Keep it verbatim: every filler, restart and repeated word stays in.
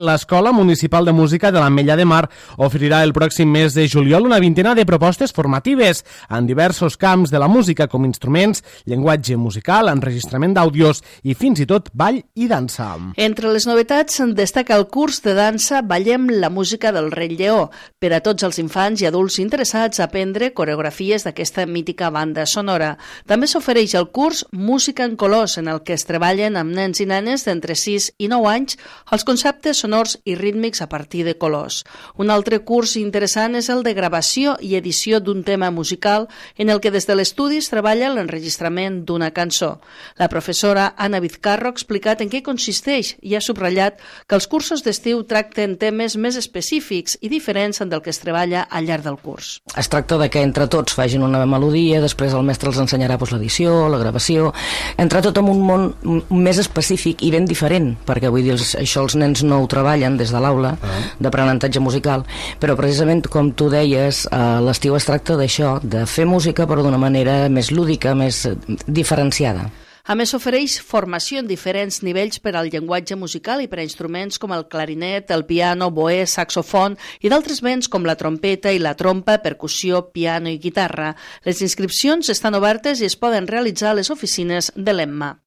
L'Escola Municipal de Música de l'Ametlla de Mar oferirà el pròxim mes de juliol una vintena de propostes formatives en diversos camps de la música, com instruments, llenguatge musical, enregistrament d'àudios i fins i tot ball i dansa. Entre les novetats destaca el curs de dansa Ballem la música del Rei Lleó, per a tots els infants i adults interessats a aprendre coreografies d'aquesta mítica banda sonora. També s'ofereix el curs Música en colors, en el que es treballen amb nens i nenes d'entre sis i nou anys els conceptes sonors sonors i rítmics a partir de colors. Un altre curs interessant és el de gravació i edició d'un tema musical en el que des de l'estudi es treballa l'enregistrament d'una cançó. La professora Anna Vizcarro ha explicat en què consisteix i ha subratllat que els cursos d'estiu tracten temes més específics i diferents del que es treballa al llarg del curs. Es tracta de que entre tots facin una melodia, després el mestre els ensenyarà doncs, l'edició, la gravació, entre tot en un món més específic i ben diferent, perquè vull dir, això els nens no ho treballen des de l'aula d'aprenentatge musical, però precisament com tu deies, a l'estiu es tracta d'això, de fer música però d'una manera més lúdica, més diferenciada. A més, s'ofereix formació en diferents nivells per al llenguatge musical i per a instruments com el clarinet, el piano, boè, saxofon i d'altres vents com la trompeta i la trompa, percussió, piano i guitarra. Les inscripcions estan obertes i es poden realitzar a les oficines de l'Emma.